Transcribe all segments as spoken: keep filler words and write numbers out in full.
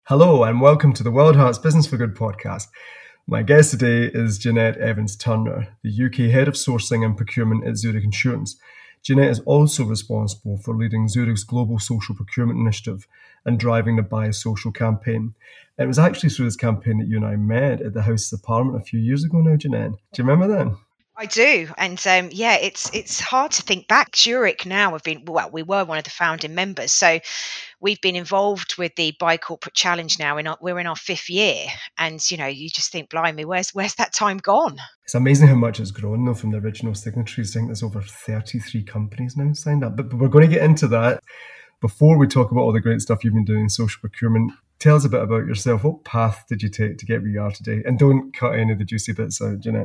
Hello and welcome to the Wild Hearts Business for Good podcast. My guest today is Jeanette Evans-Turner, the U K Head of Sourcing and Procurement at Zurich Insurance. Jeanette is also responsible for leading Zurich's global social procurement initiative and driving the Biosocial campaign. And it was actually through this campaign that you and I met at the House of Parliament a few years ago now, Jeanette. Do you remember that? I do, and um, yeah, it's it's hard to think back. Zurich now have been well, we were one of the founding members, so we've been involved with the Bi Corporate Challenge now. In our, we're in our fifth year, and you know, you just think, blimey, where's where's that time gone? It's amazing how much has grown though from the original signatories. I think there's over thirty-three companies now signed up, but, but we're going to get into that. Before we talk about all the great stuff you've been doing in social procurement, tell us a bit about yourself. What path did you take to get where you are today? And don't cut any of the juicy bits out, Jeanette.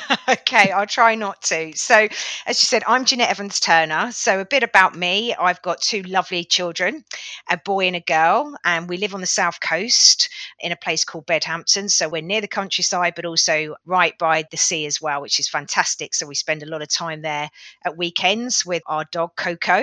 Okay, I'll try not to. So, as you said, I'm Jeanette Evans-Turner. So, a bit about me. I've got two lovely children, a boy and a girl, and we live on the south coast in a place called Bedhampton. So, we're near the countryside, but also right by the sea as well, which is fantastic. So, we spend a lot of time there at weekends with our dog, Coco.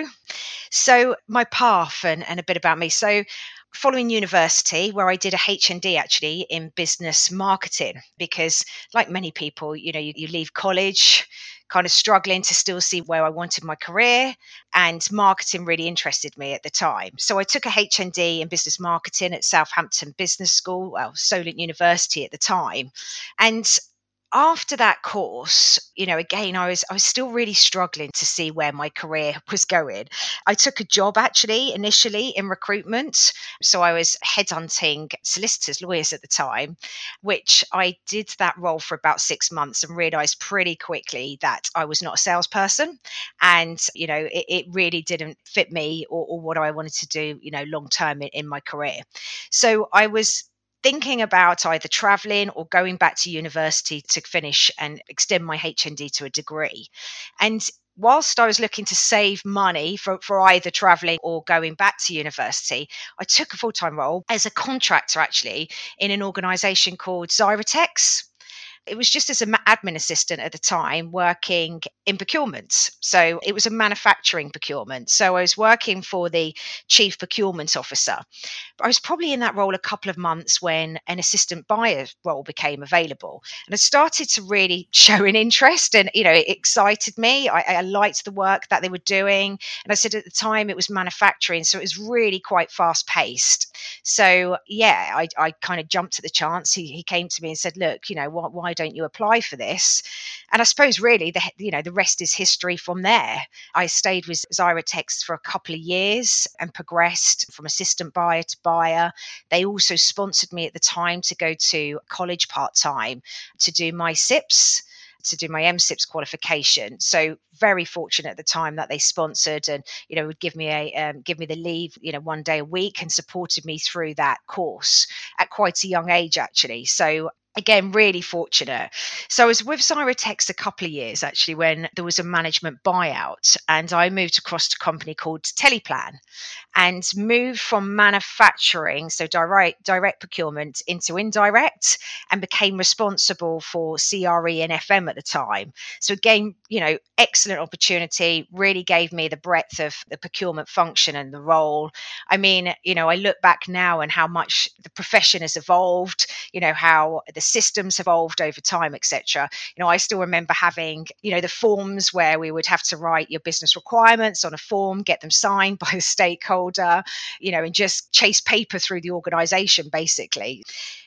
So, my path and, and a bit about me. So, following university, where I did a H N D actually in business marketing, because like many people, you know, you, you leave college kind of struggling to still see where I wanted my career, and marketing really interested me at the time. So I took a H N D in business marketing at Southampton Business School, well, Solent University at the time. And after that course, you know, again, I was I was still really struggling to see where my career was going. I took a job actually initially in recruitment. So I was headhunting solicitors, lawyers at the time, which I did that role for about six months and realized pretty quickly that I was not a salesperson. And, you know, it, it really didn't fit me or, or what I wanted to do, you know, long term in, in my career. So I was thinking about either traveling or going back to university to finish and extend my H N D to a degree. And whilst I was looking to save money for, for either traveling or going back to university, I took a full-time role as a contractor actually in an organization called Zyratex. It was just as an admin assistant at the time working in procurement. So it was a manufacturing procurement. So I was working for the chief procurement officer. I was probably in that role a couple of months when an assistant buyer role became available. And I started to really show an interest, and, you know, it excited me. I, I liked the work that they were doing. And I said at the time it was manufacturing, so it was really quite fast paced. So yeah, I, I kind of jumped at the chance. He, he came to me and said, look, you know, why, why don't you apply for this? And I suppose really the, you know, the rest is history from there. I stayed with Zyratex for a couple of years and progressed from assistant buyer to buyer. They also sponsored me at the time to go to college part-time to do my S I P S, to do my M S I P S qualification. So very fortunate at the time that they sponsored and, you know, would give me a um, give me the leave, you know, one day a week, and supported me through that course at quite a young age, actually. So again, really fortunate. So I was with Zyratex a couple of years actually when there was a management buyout, and I moved across to a company called Teleplan and moved from manufacturing, so direct direct procurement, into indirect, and became responsible for C R E and F M at the time. So again, you know, excellent opportunity, really gave me the breadth of the procurement function and the role. I mean, you know, I look back now and how much the profession has evolved, you know, how the systems evolved over time, et cetera. You know, I still remember having, you know, the forms where we would have to write your business requirements on a form, get them signed by a stakeholder, you know, and just chase paper through the organization, basically.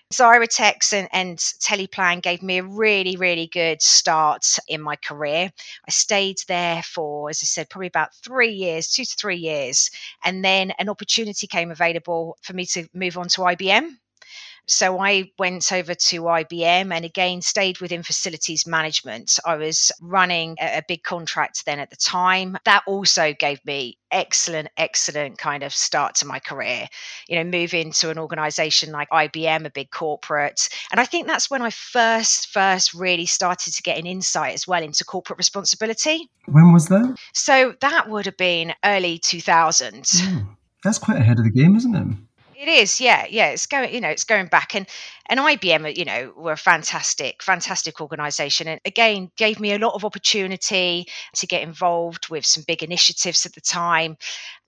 Zyratex and, and Teleplan gave me a really, really good start in my career. I stayed there for, as I said, probably about three years, two to three years. And then an opportunity came available for me to move on to I B M. So I went over to I B M and again stayed within facilities management. I was running a, a big contract then at the time. That also gave me excellent, excellent kind of start to my career. You know, move into an organization like I B M, a big corporate. And I think that's when I first, first really started to get an insight as well into corporate responsibility. When was that? So that would have been early two thousands. Mm, that's quite ahead of the game, isn't it? It is, yeah, yeah. It's going, you know, it's going back, and and I B M, you know, were a fantastic, fantastic organisation, and again gave me a lot of opportunity to get involved with some big initiatives at the time.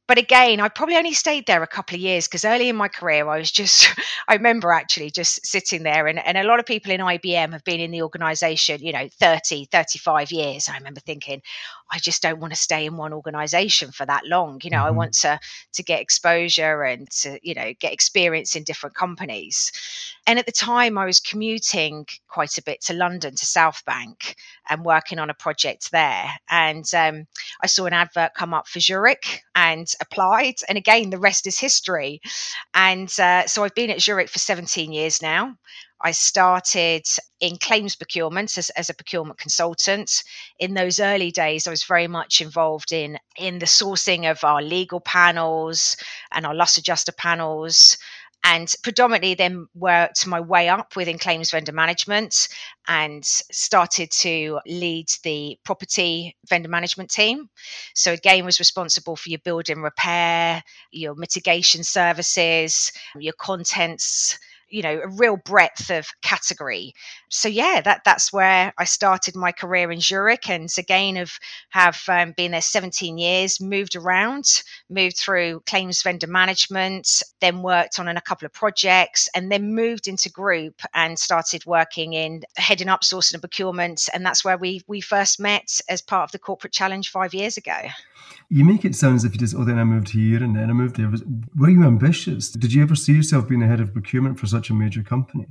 But again, I probably only stayed there a couple of years because early in my career, I was just, I remember actually just sitting there, and, and a lot of people in I B M have been in the organization, you know, thirty, thirty-five years. I remember thinking, I just don't want to stay in one organization for that long. You know, mm-hmm. I want to, to get exposure and to, you know, get experience in different companies. And at the time I was commuting quite a bit to London, to South Bank, and working on a project there. And um, I saw an advert come up for Zurich and applied. And again, the rest is history. And uh, so I've been at Zurich for seventeen years now. I started in claims procurement as, as a procurement consultant. In those early days, I was very much involved in, in the sourcing of our legal panels and our loss adjuster panels, and predominantly then worked my way up within claims vendor management and started to lead the property vendor management team. So again, was responsible for your build and repair, your mitigation services, your contents, you know, a real breadth of category. So yeah, that that's where I started my career in Zurich, and again have have um, been there seventeen years, moved around, moved through claims vendor management, then worked on a couple of projects, and then moved into group and started working in heading up sourcing and procurement. And that's where we we first met as part of the Corporate Challenge five years ago. You make it sound as if you just, oh, then I moved here and then I moved there. Were you ambitious? Did you ever see yourself being the head of procurement for such a major company?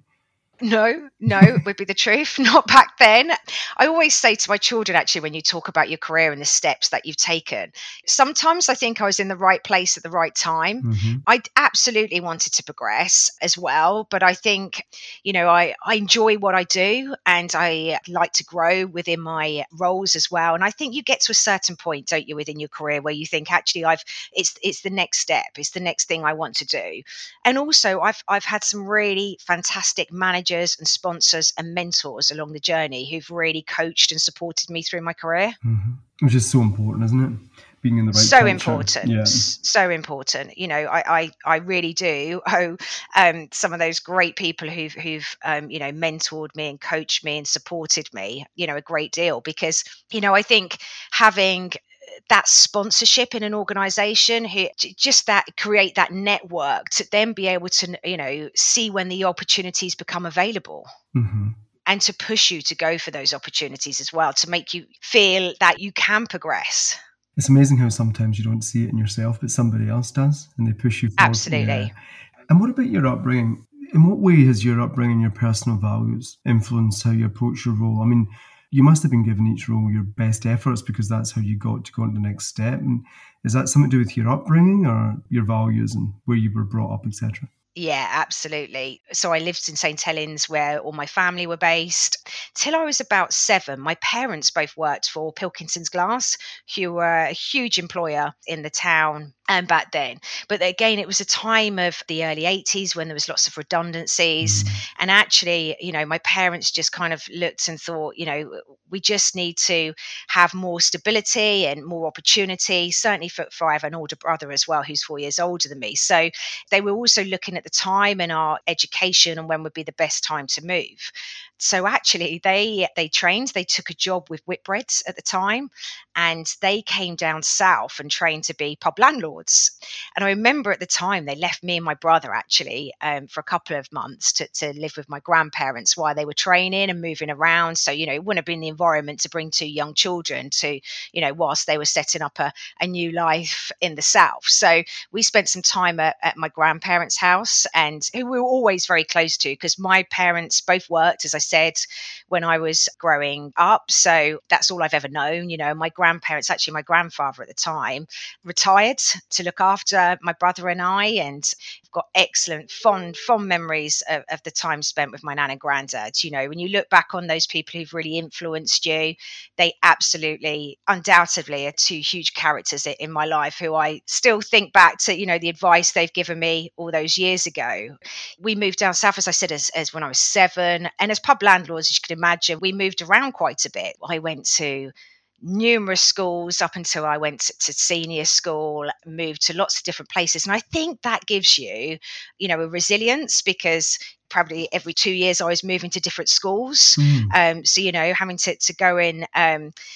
No, no, would be the truth. Not back then. I always say to my children, actually, when you talk about your career and the steps that you've taken, sometimes I think I was in the right place at the right time. Mm-hmm. I absolutely wanted to progress as well. But I think, you know, I, I enjoy what I do and I like to grow within my roles as well. And I think you get to a certain point, don't you, within your career where you think, actually, I've it's it's the next step. It's the next thing I want to do. And also, I've I've had some really fantastic managers and sponsors and mentors along the journey who've really coached and supported me through my career. Mm-hmm. Which is so important, isn't it? Being in the right so culture. important yeah. so important you know I, I I really do owe um some of those great people who've who've um you know mentored me and coached me and supported me, you know, a great deal, because, you know, I think having that sponsorship in an organization, who just that create that network to then be able to, you know, see when the opportunities become available. Mm-hmm. And to push you to go for those opportunities as well, to make you feel that you can progress. It's amazing how sometimes you don't see it in yourself, but somebody else does, and they push you forward. Absolutely. Yeah. And what about your upbringing? In what way has your upbringing, your personal values, influenced how you approach your role? I mean, you must have been given each role your best efforts because that's how you got to go on to the next step. And is that something to do with your upbringing or your values and where you were brought up, et cetera? Yeah, absolutely. So I lived in Saint Helens where all my family were based. Till I was about seven, my parents both worked for Pilkinson's Glass, who were a huge employer in the town and back then. But again, it was a time of the early eighties when there was lots of redundancies. Mm. And actually, you know, my parents just kind of looked and thought, you know, we just need to have more stability and more opportunity, certainly for, for I have an older brother as well, who's four years older than me. So they were also looking at the time and our education and when would be the best time to move. So actually they they trained, they took a job with Whitbreads at the time, and they came down south and trained to be pub landlords. And I remember at the time they left me and my brother actually um, for a couple of months to, to live with my grandparents while they were training and moving around. So, you know, it wouldn't have been the environment to bring two young children to, you know, whilst they were setting up a, a new life in the south. So we spent some time at, at my grandparents' house, and who we were always very close to because my parents both worked, as I said, when I was growing up. So that's all I've ever known. You know, my grandparents, actually my grandfather at the time, retired to look after my brother and I, and I've got excellent, fond, fond memories of, of the time spent with my nan and granddad. You know, when you look back on those people who've really influenced you, they absolutely, undoubtedly are two huge characters in my life who I still think back to, you know, the advice they've given me all those years ago. We moved down south, as I said, as, as when I was seven. And as pub landlords, as you can imagine, we moved around quite a bit. I went to numerous schools up until I went to, to senior school, moved to lots of different places. And I think that gives you, you know, a resilience, because probably every two years I was moving to different schools. Mm. Um, so, you know, having to, to go in, um,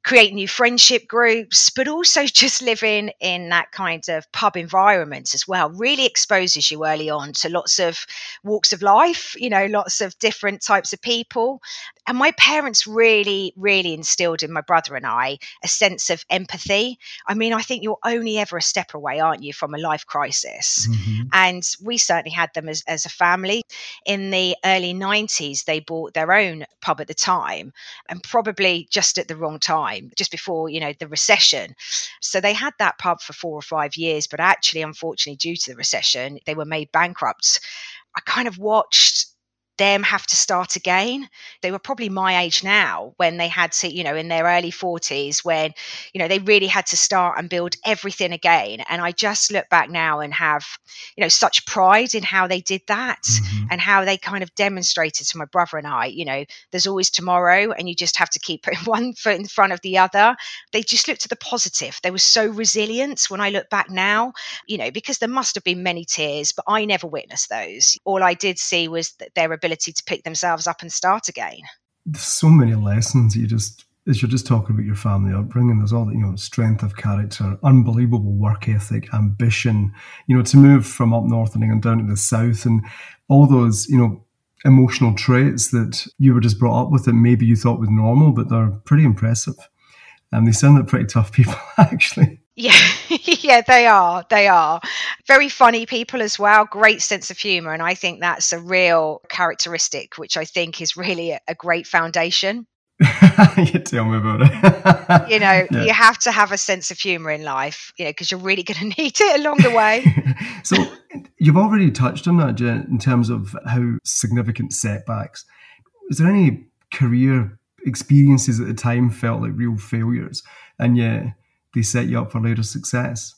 create new friendship groups, but also just living in that kind of pub environment as well really exposes you early on to lots of walks of life, you know, lots of different types of people. And my parents really, really instilled in my brother and I a sense of empathy. I mean, I think you're only ever a step away, aren't you, from a life crisis? Mm-hmm. And we certainly had them as, as a family. In the early nineties, they bought their own pub at the time, and probably just at the wrong time, just before, you know, the recession. So they had that pub for four or five years, but actually, unfortunately, due to the recession, they were made bankrupt. I kind of watched them have to start again. They were probably my age now when they had to, you know, in their early forties, when, you know, they really had to start and build everything again. And I just look back now and have, you know, such pride in how they did that, mm-hmm. and how they kind of demonstrated to my brother and I, you know, there's always tomorrow and you just have to keep putting one foot in front of the other. They just looked at the positive. They were so resilient when I look back now, you know, because there must have been many tears, but I never witnessed those. All I did see was that their ability to pick themselves up and start again. There's so many lessons you just, as you're just talking about your family upbringing, there's all the, you know, strength of character, unbelievable work ethic, ambition, you know, to move from up north in England down to the south, and all those, you know, emotional traits that you were just brought up with that maybe you thought was normal, but they're pretty impressive. And they sound like pretty tough people, actually. Yeah, yeah, they are. They are very funny people as well. Great sense of humor. And I think that's a real characteristic, which I think is really a, a great foundation. You tell me about it. You know, yeah. You have to have a sense of humor in life, you know, because you're really going to need it along the way. So you've already touched on that, Jen, in terms of how significant setbacks. Is there any career experiences at the time felt like real failures, and yet they set you up for later success?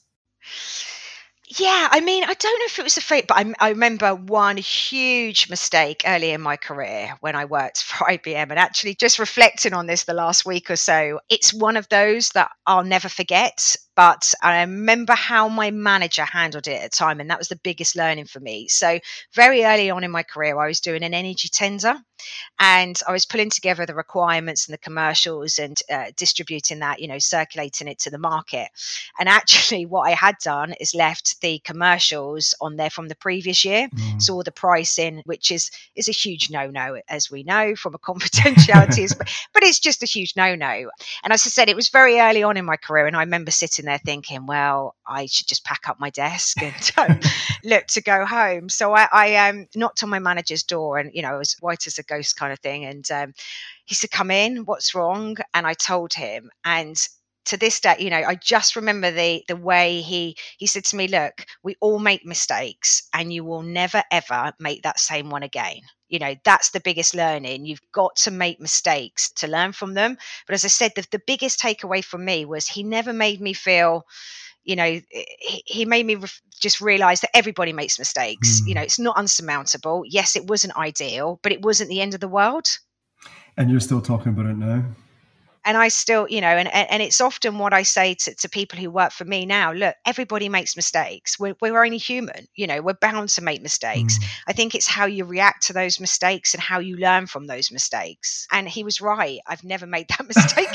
Yeah, I mean, I don't know if it was a fate, but I, I remember one huge mistake early in my career when I worked for I B M, and actually just reflecting on this the last week or so, it's one of those that I'll never forget. But I remember how my manager handled it at the time, and that was the biggest learning for me. So very early on in my career, I was doing an energy tender, and I was pulling together the requirements and the commercials and uh, distributing that, you know, circulating it to the market. And actually what I had done is left the commercials on there from the previous year. Mm. So all the pricing, which is is a huge no-no, as we know from a confidentiality, but, but it's just a huge no-no. And as I said, it was very early on in my career, and I remember sitting there thinking, well, I should just pack up my desk and um, look to go home. So I, I um, knocked on my manager's door, and, you know, I was white as a ghost kind of thing. And um, he said, come in, what's wrong? And I told him. And to this day, you know, I just remember the the way he he said to me, look, we all make mistakes, and you will never, ever make that same one again. You know, that's the biggest learning. You've got to make mistakes to learn from them. But as I said, the, the biggest takeaway for me was he never made me feel, you know, he, he made me re- just realize that everybody makes mistakes. Mm. You know, it's not unsurmountable. Yes, it wasn't ideal, but it wasn't the end of the world. And you're still talking about it now. And I still, you know, and, and it's often what I say to, to people who work for me now, look, everybody makes mistakes. We're, we're only human, you know, we're bound to make mistakes. Mm. I think it's how you react to those mistakes and how you learn from those mistakes. And he was right. I've never made that mistake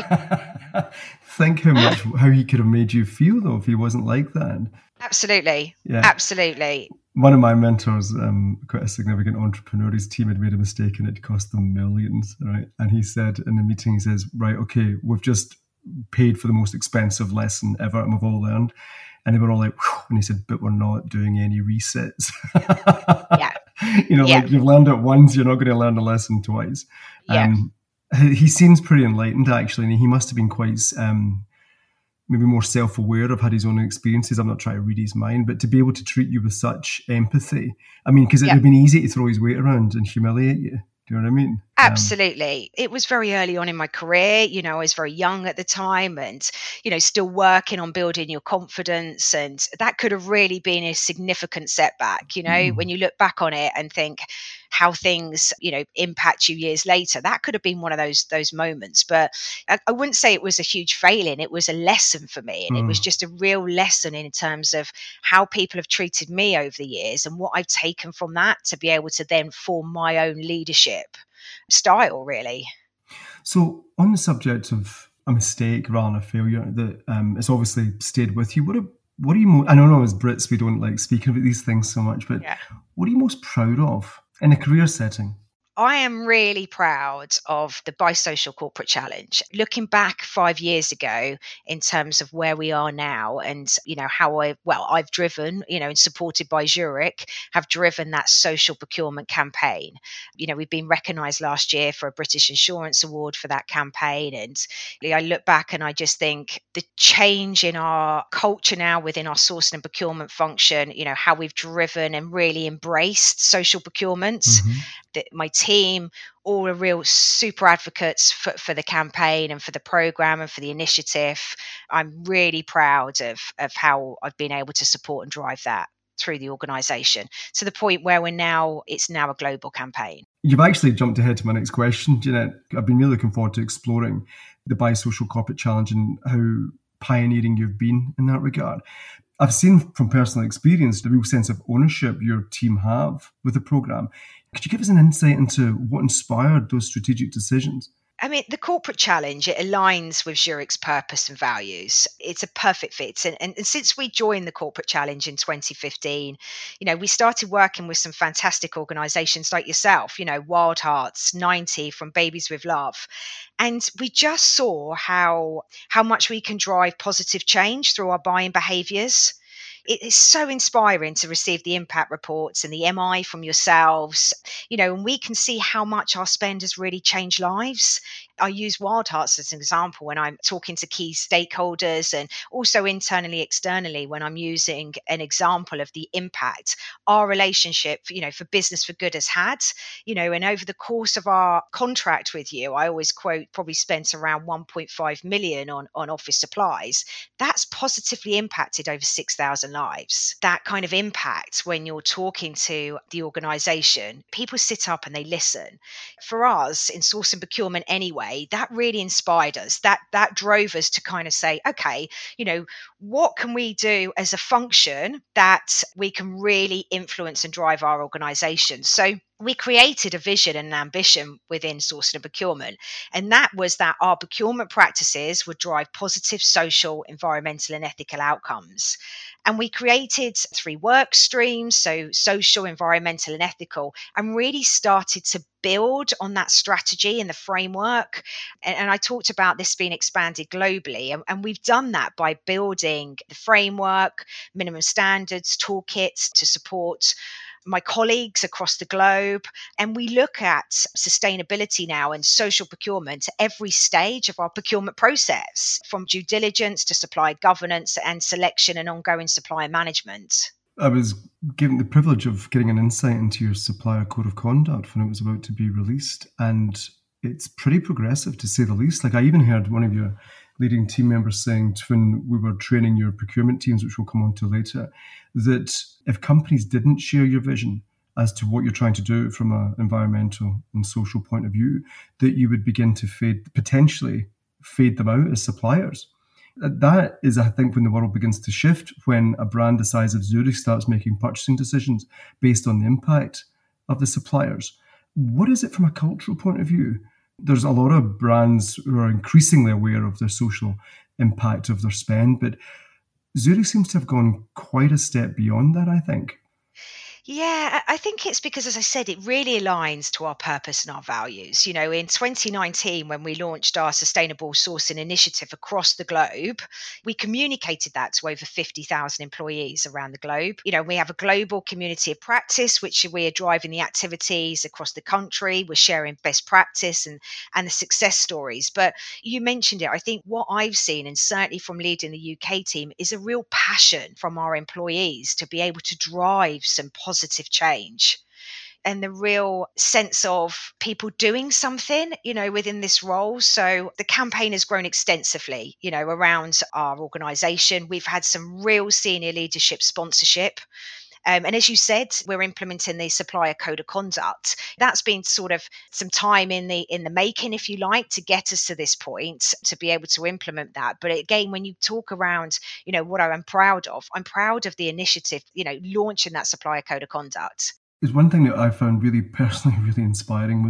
again. Think how much, how he could have made you feel though, if he wasn't like that. Absolutely. Yeah. Absolutely. One of my mentors, um, quite a significant entrepreneur, his team had made a mistake and it cost them millions, right? And he said in the meeting, he says, right, okay, we've just paid for the most expensive lesson ever and we've all learned. And they were all like, whew, and he said, but we're not doing any resets. Yeah. You know, yeah. like you've learned it once, you're not going to learn the lesson twice. Yeah. Um, he seems pretty enlightened, actually, and he must have been quite... Um, maybe more self-aware of had his own experiences. I'm not trying to read his mind, but to be able to treat you with such empathy. I mean, because it yeah. would have been easy to throw his weight around and humiliate you. Do you know what I mean? Absolutely. Um, it was very early on in my career. You know, I was very young at the time and, you know, still working on building your confidence. And that could have really been a significant setback, you know, mm. when you look back on it and think how things, you know, impact you years later. That could have been one of those those moments. But I, I wouldn't say it was a huge failing. It was a lesson for me. And mm. it was just a real lesson in terms of how people have treated me over the years and what I've taken from that to be able to then form my own leadership style, really. So on the subject of a mistake rather than a failure that um, it's obviously stayed with you. What are, what are you mo- I don't know, as Brits, we don't like speaking about these things so much, but Yeah. what are you most proud of in a career setting? I am really proud of the Bisocial Corporate Challenge. Looking back five years ago in terms of where we are now and, you know, how I, well, I've driven, you know, and supported by Zurich, have driven that social procurement campaign. You know, we've been recognised last year for a British Insurance Award for that campaign. And I look back and I just think the change in our culture now within our sourcing and procurement function, you know, how we've driven and really embraced social procurement. Mm-hmm. That my team all are real super advocates for, for the campaign and for the program and for the initiative. I'm really proud of of how I've been able to support and drive that through the organisation to the point where we're now it's now a global campaign. You've actually jumped ahead to my next question, Jeanette. I've been really looking forward to exploring the Bisocial Corporate Challenge and how pioneering you've been in that regard. I've seen from personal experience the real sense of ownership your team have with the programme. Could you give us an insight into what inspired those strategic decisions? I mean, the corporate challenge, it aligns with Zurich's purpose and values. It's a perfect fit. And, and, and since we joined the corporate challenge in twenty fifteen, you know, we started working with some fantastic organisations like yourself, you know, Wild Hearts, ninety from Babies with Love. And we just saw how how much we can drive positive change through our buying behaviours. It is so inspiring to receive the impact reports and the M I from yourselves, you know, and we can see how much our spend has really changed lives. I use Wild Hearts as an example when I'm talking to key stakeholders and also internally, externally, when I'm using an example of the impact our relationship, you know, for Business for Good has had, you know, and over the course of our contract with you, I always quote, probably spent around one point five million on, on office supplies. That's positively impacted over six thousand lives. That kind of impact when you're talking to the organisation, people sit up and they listen. For us in source and procurement anyway, that really inspired us. That that drove us to kind of say, okay, you know, what can we do as a function that we can really influence and drive our organisation? So we created a vision and an ambition within sourcing and procurement. And that was that our procurement practices would drive positive social, environmental, and ethical outcomes. And we created three work streams, so social, environmental, and ethical, and really started to build on that strategy and the framework. And, and I talked about this being expanded globally. And, and we've done that by building the framework, minimum standards, toolkits to support my colleagues across the globe. And we look at sustainability now and social procurement at every stage of our procurement process, from due diligence to supply governance and selection and ongoing supplier management. I was given the privilege of getting an insight into your supplier code of conduct when it was about to be released. And it's pretty progressive, to say the least. Like, I even heard one of your leading team members saying when we were training your procurement teams, which we'll come on to later, that if companies didn't share your vision as to what you're trying to do from an environmental and social point of view, that you would begin to fade, potentially fade them out as suppliers. That is, I think, when the world begins to shift, when a brand the size of Zurich starts making purchasing decisions based on the impact of the suppliers. What is it from a cultural point of view? There's a lot of brands who are increasingly aware of their social impact of their spend, but Zurich seems to have gone quite a step beyond that, I think. Yeah, I think it's because, as I said, it really aligns to our purpose and our values. You know, in twenty nineteen, when we launched our sustainable sourcing initiative across the globe, we communicated that to over fifty thousand employees around the globe. You know, we have a global community of practice, which we are driving the activities across the country. We're sharing best practice and, and the success stories. But you mentioned it. I think what I've seen, and certainly from leading the U K team, is a real passion from our employees to be able to drive some positive positive change, and the real sense of people doing something, you know, within this role. So the campaign has grown extensively, you know, around our organisation. We've had some real senior leadership sponsorship. Um, and as you said, we're implementing the supplier code of conduct. That's been sort of some time in the in the making, if you like, to get us to this point, to be able to implement that. But again, when you talk around, you know, what I'm proud of, I'm proud of the initiative, you know, launching that supplier code of conduct. There's one thing that I found really personally really inspiring was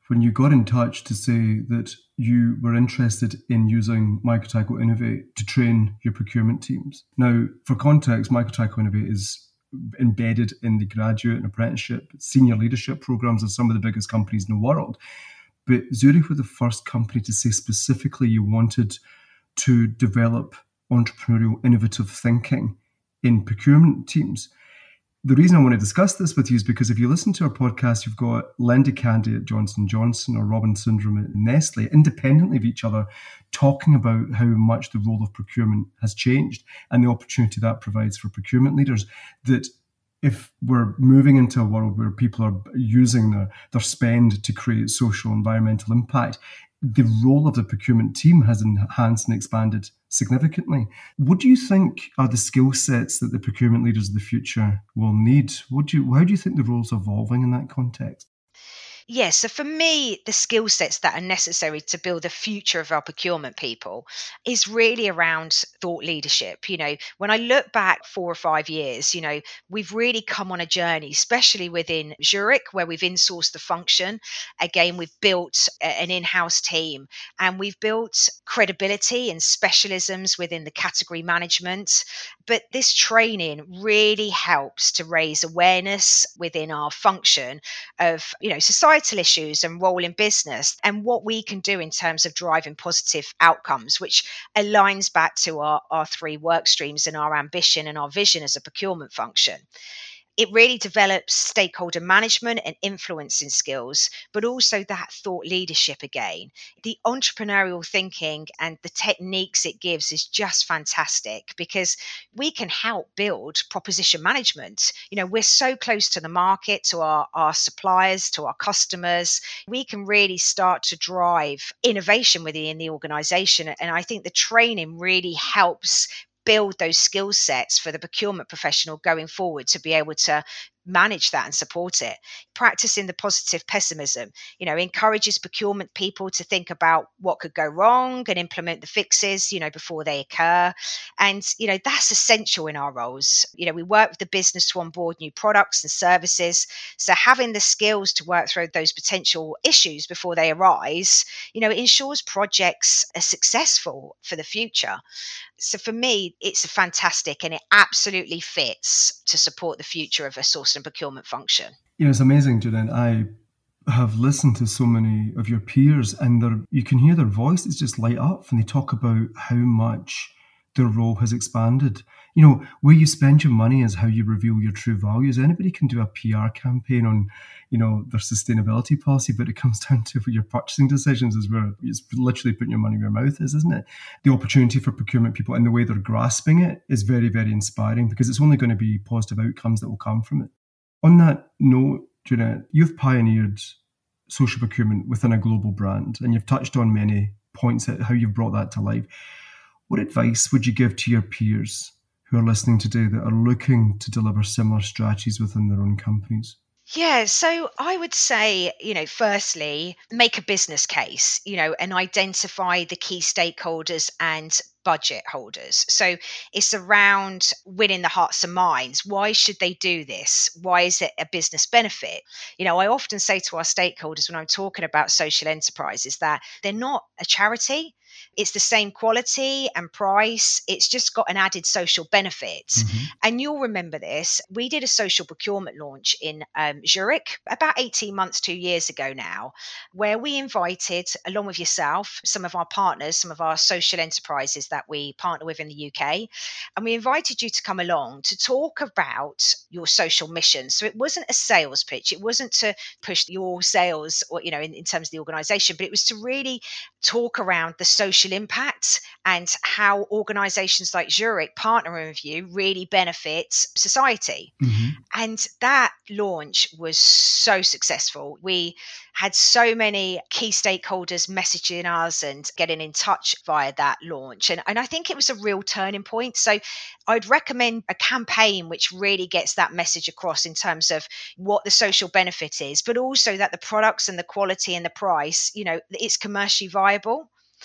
when you got in touch to say that you were interested in using Microtyco Innovate to train your procurement teams. Now, for context, Microtyco Innovate is embedded in the graduate and apprenticeship, senior leadership programs of some of the biggest companies in the world. But Zurich were the first company to say specifically you wanted to develop entrepreneurial, innovative thinking in procurement teams. The reason I want to discuss this with you is because if you listen to our podcast, you've got Linda Candy at Johnson and Johnson or Robin Syndrome at Nestle, independently of each other, talking about how much the role of procurement has changed and the opportunity that provides for procurement leaders. That if we're moving into a world where people are using their, their spend to create social and environmental impact, the role of the procurement team has enhanced and expanded significantly. What do you think are the skill sets that the procurement leaders of the future will need? What do you, how do you think the role's evolving in that context? Yes, so for me, the skill sets that are necessary to build the future of our procurement people is really around thought leadership. You know, when I look back four or five years, you know, we've really come on a journey, especially within Zurich, where we've insourced the function. Again, we've built a- an in-house team and we've built credibility and specialisms within the category management. But this training really helps to raise awareness within our function of, you know, societal issues and role in business and what we can do in terms of driving positive outcomes, which aligns back to our, our three work streams and our ambition and our vision as a procurement function. It really develops stakeholder management and influencing skills, but also that thought leadership again. The entrepreneurial thinking and the techniques it gives is just fantastic because we can help build proposition management. You know, we're so close to the market, to our, our suppliers, to our customers. We can really start to drive innovation within the organization. And I think the training really helps build those skill sets for the procurement professional going forward to be able to manage that and support it. Practicing the positive pessimism, you know, encourages procurement people to think about what could go wrong and implement the fixes, you know, before they occur. And, you know, that's essential in our roles. You know, we work with the business to onboard new products and services. So having the skills to work through those potential issues before they arise, you know, it ensures projects are successful for the future. So for me, it's fantastic and it absolutely fits to support the future of a source and procurement function. You know, it's amazing, Jeanette. I have listened to so many of your peers and you can hear their voices just light up when they talk about how much their role has expanded. You know, where you spend your money is how you reveal your true values. Anybody can do a P R campaign on, you know, their sustainability policy, but it comes down to your purchasing decisions is where it's literally putting your money where your mouth is, isn't it? The opportunity for procurement people and the way they're grasping it is very, very inspiring because it's only going to be positive outcomes that will come from it. On that note, Jeanette, you've pioneered social procurement within a global brand and you've touched on many points at how you've brought that to life. What advice would you give to your peers who are listening today that are looking to deliver similar strategies within their own companies? Yeah, so I would say, you know, firstly, make a business case, you know, and identify the key stakeholders and budget holders. So it's around winning the hearts and minds. Why should they do this? Why is it a business benefit? You know, I often say to our stakeholders when I'm talking about social enterprises that they're not a charity. It's the same quality and price. It's just got an added social benefit. Mm-hmm. And you'll remember this. We did a social procurement launch in um, Zurich about eighteen months, two years ago now, where we invited, along with yourself, some of our partners, some of our social enterprises that we partner with in the U K. And we invited you to come along to talk about your social mission. So it wasn't a sales pitch. It wasn't to push your sales or, you know, in, in terms of the organization, but it was to really talk around the social impact and how organizations like Zurich partnering with you really benefits society. Mm-hmm. And that launch was so successful. We had so many key stakeholders messaging us and getting in touch via that launch. And, and I think it was a real turning point. So I'd recommend a campaign which really gets that message across in terms of what the social benefit is, but also that the products and the quality and the price, you know, it's commercially viable.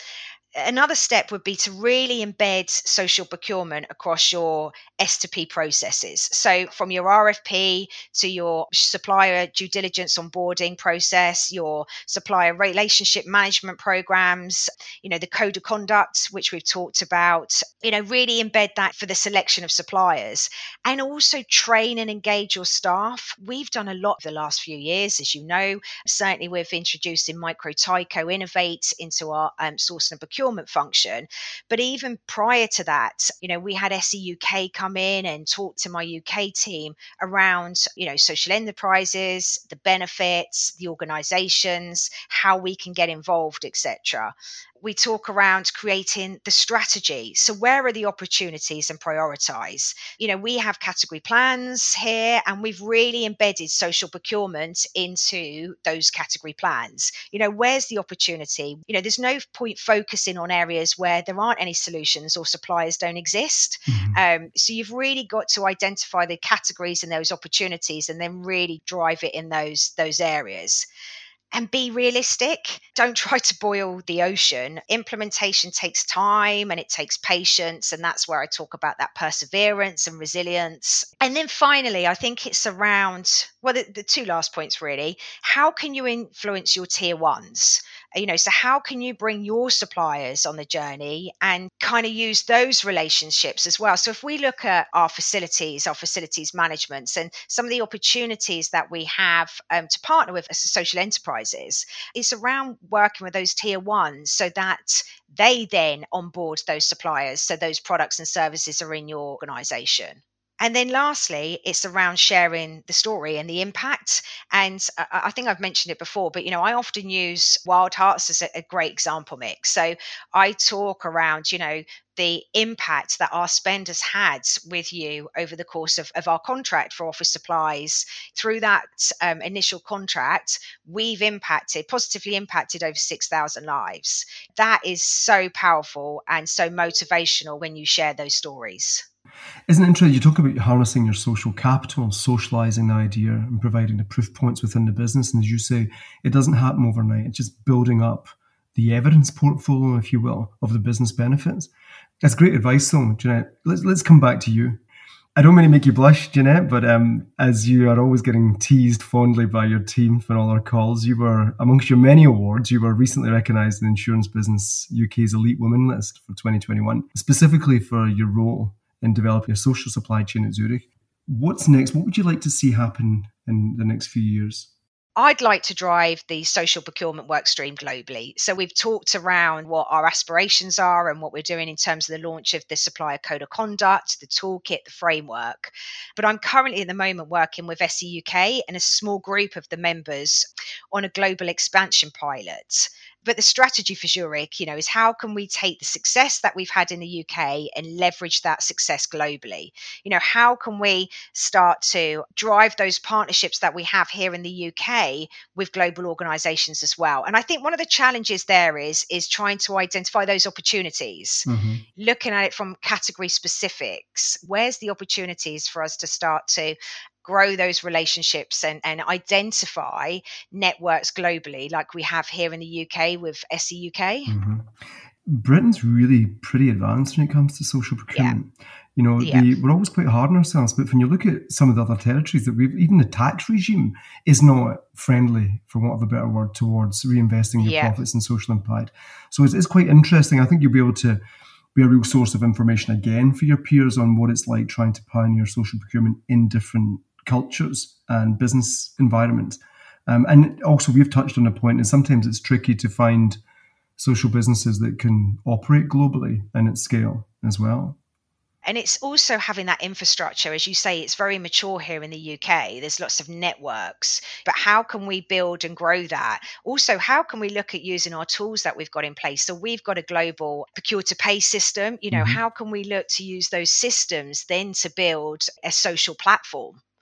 Another step would be to really embed social procurement across your S to P processes. So from your R F P to your supplier due diligence onboarding process, your supplier relationship management programs, you know, the code of conduct, which we've talked about, you know, really embed that for the selection of suppliers, and also train and engage your staff. We've done a lot the last few years, as you know. Certainly with introducing Micro Tyco Innovate into our um, sourcing and procurement function. But even prior to that, you know, we had S E U K come in and talk to my U K team around, you know, social enterprises, the benefits, the organizations, how we can get involved, et cetera. We talk around creating the strategy. So where are the opportunities and prioritize? You know, we have category plans here, and we've really embedded social procurement into those category plans. You know, where's the opportunity? You know, there's no point focusing on areas where there aren't any solutions or suppliers don't exist. Mm-hmm. Um, so you've really got to identify the categories and those opportunities and then really drive it in those, those areas. And be realistic. Don't try to boil the ocean. Implementation takes time and it takes patience. And that's where I talk about that perseverance and resilience. And then finally, I think it's around, well, the, the two last points really. How can you influence your tier ones? You know, so how can you bring your suppliers on the journey and kind of use those relationships as well? So if we look at our facilities, our facilities management, and some of the opportunities that we have um, to partner with as social enterprises, it's around working with those tier ones so that they then onboard those suppliers, so those products and services are in your organization. And then lastly, it's around sharing the story and the impact. And I, I think I've mentioned it before, but, you know, I often use Wild Hearts as a, a great example mix. So I talk around, you know, the impact that our spend has had with you over the course of, of our contract for office supplies. Through that um, initial contract, we've impacted, positively impacted over six thousand lives. That is so powerful and so motivational when you share those stories. Isn't it interesting? You talk about harnessing your social capital, socializing the idea and providing the proof points within the business. And as you say, it doesn't happen overnight. It's just building up the evidence portfolio, if you will, of the business benefits. That's great advice, though, Jeanette. Let's, let's come back to you. I don't mean to make you blush, Jeanette, but um, as you are always getting teased fondly by your team for all our calls, you were, amongst your many awards, you were recently recognised in the Insurance Business U K's Elite Women list for twenty twenty-one, specifically for your role in developing a social supply chain at Zurich. What's next? What would you like to see happen in the next few years? I'd like to drive the social procurement work stream globally. So we've talked around what our aspirations are and what we're doing in terms of the launch of the supplier code of conduct, the toolkit, the framework. But I'm currently at the moment working with S E U K and a small group of the members on a global expansion pilot. But the strategy for Zurich, you know, is how can we take the success that we've had in the U K and leverage that success globally? You know, how can we start to drive those partnerships that we have here in the U K with global organizations as well? And I think one of the challenges there is, is trying to identify those opportunities, mm-hmm. looking at it from category specifics. Where's the opportunities for us to start to grow those relationships and, and identify networks globally like we have here in the U K with S E U K? Mm-hmm. Britain's really pretty advanced when it comes to social procurement. Yeah. You know, yeah. the, we're always quite hard on ourselves, but when you look at some of the other territories that we've, even the tax regime is not friendly, for want of a better word, towards reinvesting your yeah. profits in social impact. So it's, it's quite interesting. I think you'll be able to be a real source of information again for your peers on what it's like trying to pioneer social procurement in different cultures and business environments. Um, and also we've touched on a point, and sometimes it's tricky to find social businesses that can operate globally and at scale as well. And it's also having that infrastructure. As you say, it's very mature here in the U K. There's lots of networks, but how can we build and grow that? Also, how can we look at using our tools that we've got in place? So we've got a global procure to pay system. You know, mm-hmm. how can we look to use those systems then to build a social platform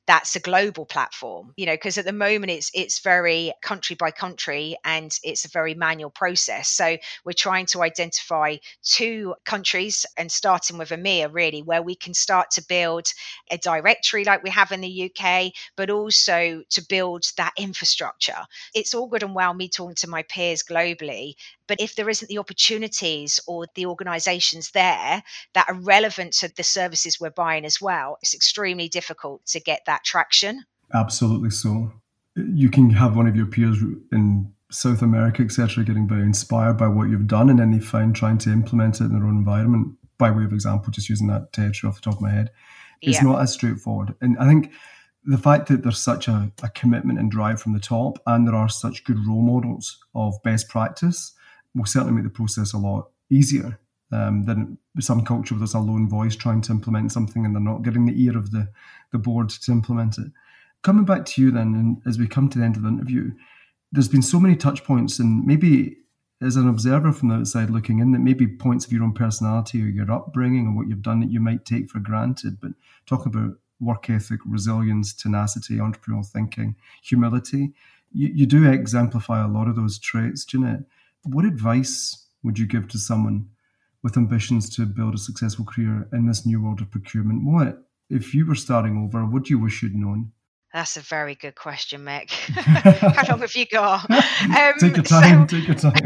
that's a global platform, you know, because at the moment it's it's very country by country and it's a very manual process. So we're trying to identify two countries and starting with EMEA really, where we can start to build a directory like we have in the U K, but also to build that infrastructure. It's all good and well me talking to my peers globally, but if there isn't the opportunities or the organizations there that are relevant to the services we're buying as well, it's extremely difficult to get that traction. Absolutely so. You can have one of your peers in South America, et cetera, getting very inspired by what you've done, and then they find trying to implement it in their own environment. By way of example, just using that territory off the top of my head, it's yeah. not as straightforward. And I think the fact that there's such a, a commitment and drive from the top, and there are such good role models of best practice, will certainly make the process a lot easier um, than some culture where there's a lone voice trying to implement something and they're not getting the ear of the, the board to implement it. Coming back to you then, and as we come to the end of the interview, there's been so many touch points, and maybe as an observer from the outside looking in, that maybe points of your own personality or your upbringing and what you've done that you might take for granted, but talk about work ethic, resilience, tenacity, entrepreneurial thinking, humility. You, you do exemplify a lot of those traits, Jeanette. What advice would you give to someone with ambitions to build a successful career in this new world of procurement? What, if you were starting over, what do you wish you'd known? That's a very good question, Mick. How long have you got? Um, take your time, so, take your time.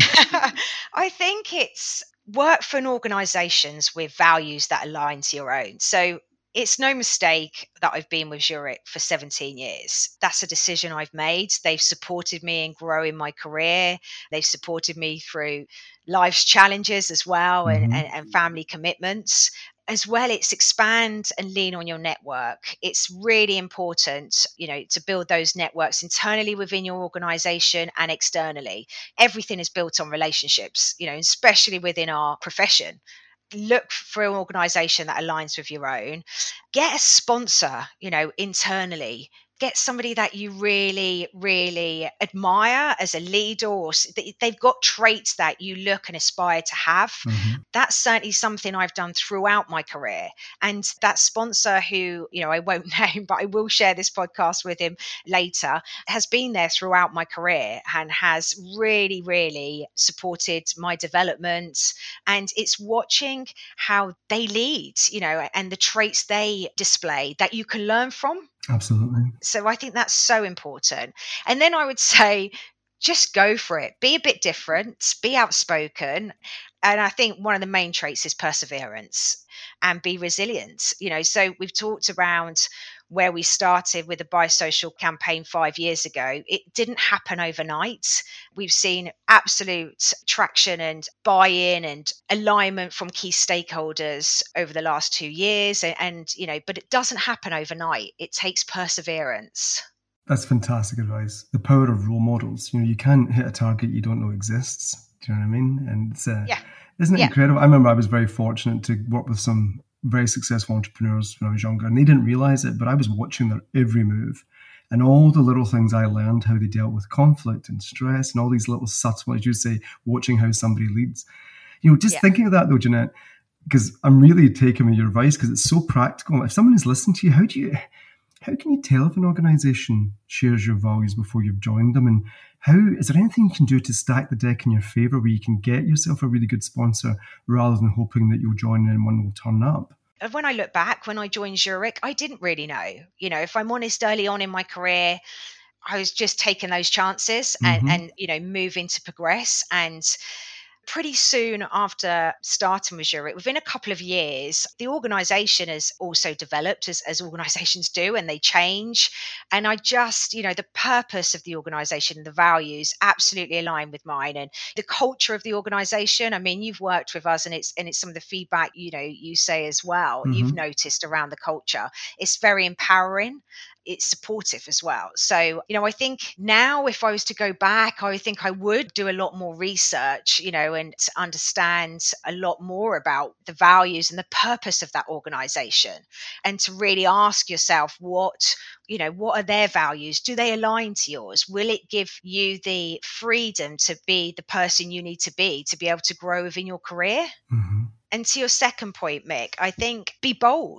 I think it's work for an organisations with values that align to your own. So it's no mistake that I've been with Zurich for seventeen years. That's a decision I've made. They've supported me in growing my career. They've supported me through life's challenges as well, mm-hmm. and, and, and family commitments. As well, it's expand and lean on your network. It's really important, you know, to build those networks internally within your organization and externally. Everything is built on relationships, you know, especially within our profession. Look for an organization that aligns with your own. Get a sponsor, you know, internally. Get somebody that you really, really admire as a leader, or they've got traits that you look and aspire to have. Mm-hmm. That's certainly something I've done throughout my career. And that sponsor who, you know, I won't name, but I will share this podcast with him later, has been there throughout my career and has really, really supported my development. And it's watching how they lead, you know, and the traits they display that you can learn from. Absolutely. So I think that's so important. And then I would say, just go for it. Be a bit different, be outspoken. And I think one of the main traits is perseverance and be resilient. You know, so we've talked around where we started with the Biosocial campaign five years ago. It didn't happen overnight. We've seen absolute traction and buy-in and alignment from key stakeholders over the last two years. And, and, you know, but it doesn't happen overnight. It takes perseverance. That's fantastic advice. The power of role models. You know, you can't hit a target you don't know exists. Do you know what I mean? And it's, uh, yeah. isn't it yeah. incredible? I remember I was very fortunate to work with some very successful entrepreneurs when I was younger, and they didn't realize it, but I was watching their every move and all the little things I learned, how they dealt with conflict and stress and all these little subtle, as you say, watching how somebody leads. You know, just yeah. thinking of that though, Jeanette, because I'm really taking with your advice because it's so practical. If someone is listening to you, how do you, how can you tell if an organization shares your values before you've joined them? And how, is there anything you can do to stack the deck in your favor where you can get yourself a really good sponsor rather than hoping that you'll join and one will turn up? When I look back, when I joined Zurich, I didn't really know. You know, if I'm honest, early on in my career, I was just taking those chances and, mm-hmm. and you know, moving to progress. And pretty soon after starting with Zurich, within a couple of years, the organisation has also developed as, as organisations do, and they change. And I just, you know, the purpose of the organisation, the values absolutely align with mine, and the culture of the organisation. I mean, you've worked with us, and it's and it's some of the feedback, you know, you say as well, mm-hmm. you've noticed around the culture. It's very empowering. It's supportive as well. So, you know, I think now if I was to go back, I think I would do a lot more research, you know, and understand a lot more about the values and the purpose of that organization, and to really ask yourself what, you know, what are their values? Do they align to yours? Will it give you the freedom to be the person you need to be to be able to grow within your career? Mm-hmm. And to your second point, Mick, I think be bold.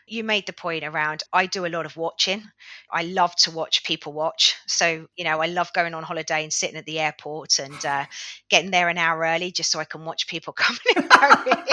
You made the point around, I do a lot of watching. I love to watch people watch. So, you know, I love going on holiday and sitting at the airport and uh, getting there an hour early just so I can watch people coming and going.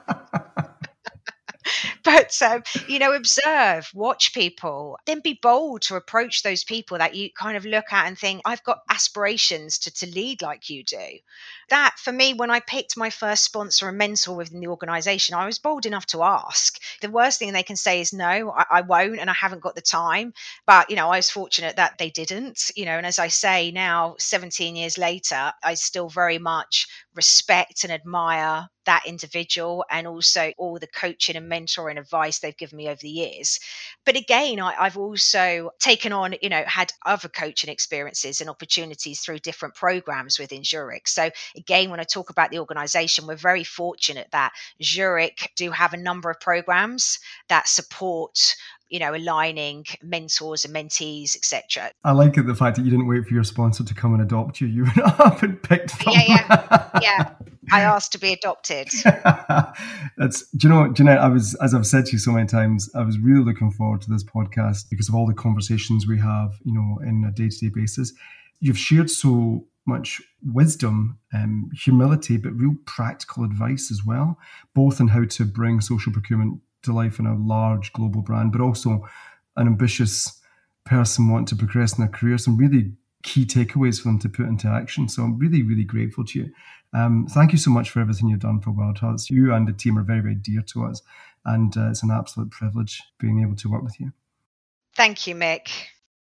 But, um, you know, observe, watch people, then be bold to approach those people that you kind of look at and think, I've got aspirations to, to lead like you do. That, for me, when I picked my first sponsor and mentor within the organization, I was bold enough to ask. The worst thing they can say is, no, I, I won't, and I haven't got the time. But, you know, I was fortunate that they didn't, you know, and as I say now, seventeen years later, I still very much respect and admire that individual and also all the coaching and mentoring advice they've given me over the years. But again, I, I've also taken on, you know, had other coaching experiences and opportunities through different programs within Zurich. So again, when I talk about the organization, we're very fortunate that Zurich do have a number of programs that support, you know, aligning mentors and mentees, et cetera. I like it, the fact that you didn't wait for your sponsor to come and adopt you. You went up and picked them. Yeah, yeah, yeah. I asked to be adopted. That's, do you know, Jeanette, I was, as I've said to you so many times, I was really looking forward to this podcast because of all the conversations we have, you know, in a day-to-day basis. You've shared so much wisdom, um, humility, but real practical advice as well, both on how to bring social procurement to life in a large global brand, but also an ambitious person wanting to progress in their career. Some really key takeaways for them to put into action. So I'm really, really grateful to you. Um, thank you so much for everything you've done for Wild Hearts. You and the team are very, very dear to us. And uh, it's an absolute privilege being able to work with you. Thank you, Mick.